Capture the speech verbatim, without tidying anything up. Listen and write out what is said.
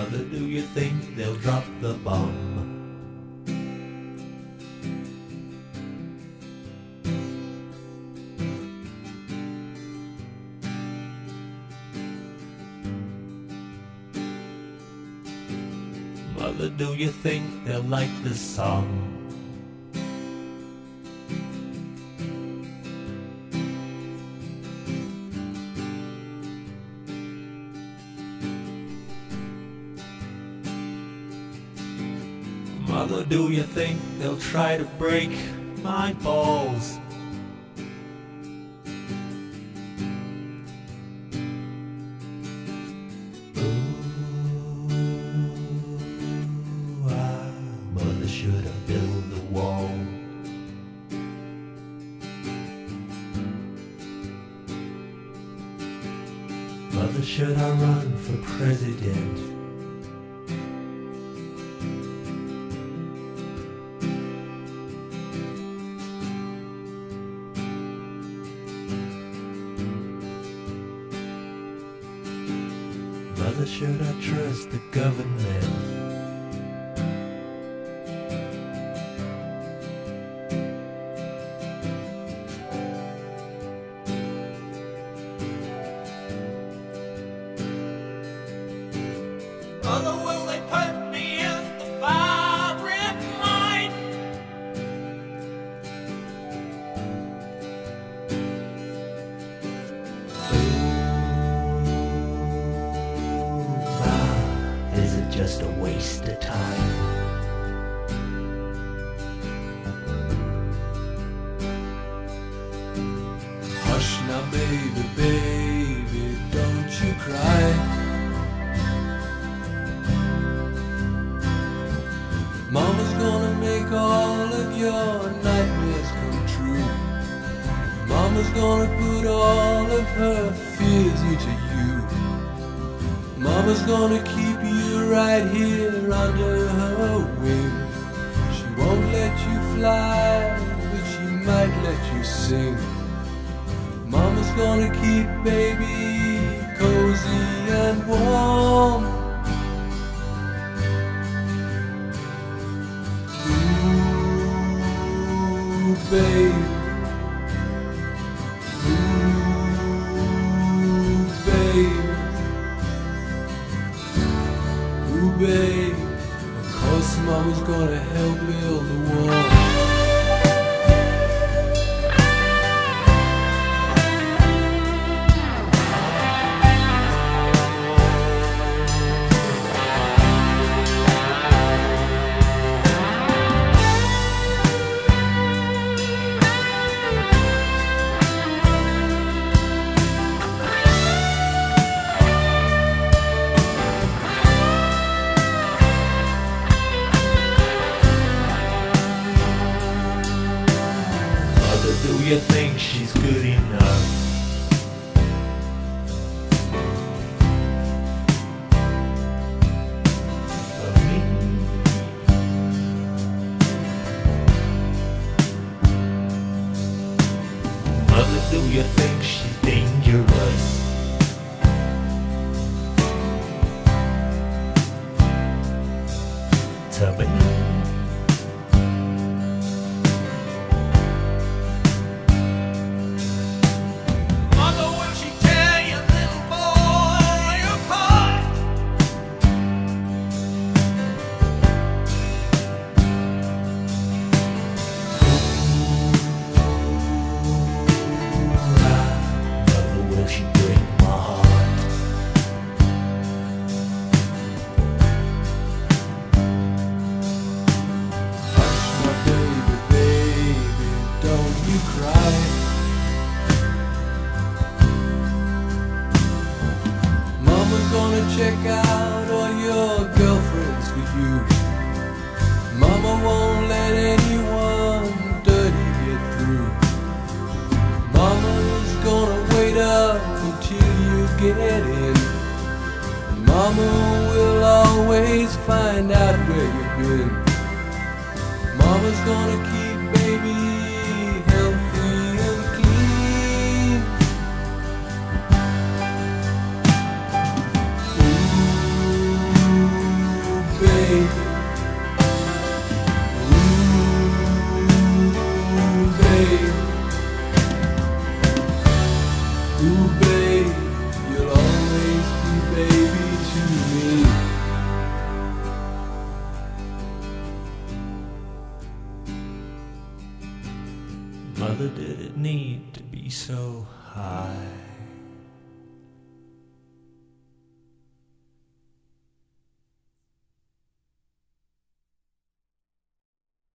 Mother, do you think they'll drop the bomb? Mother, do you think they'll like this song? Mother, do you think they'll try to break my balls? Should I build the wall? Mother, should I run for president? Mother, should I trust the government? Mother, will they put me in the firing line? Ooh, ah, is it just a waste of time? Hush now, baby, baby, don't you cry. Mama's gonna make all of your nightmares come true. Mama's gonna put all of her fears into you. Mama's gonna keep you right here under her wing. She won't let you fly, but she might let you sing. Mama's gonna keep baby cozy and warm. Babe, ooh, babe, ooh, babe. Of course, Mama's gonna help build the wall. Do you think she's good enough? For me? Mother, do you think she's dangerous? To me? Check out all your girlfriends for you. Mama won't let anyone dirty get through. Mama's gonna wait up until you get in. Mama will always find out where you've been. Mama's gonna keep baby healthy and clean. Ooh, babe. Ooh, babe. Ooh, babe, you'll always be baby to me. Mother, did it need to be so high?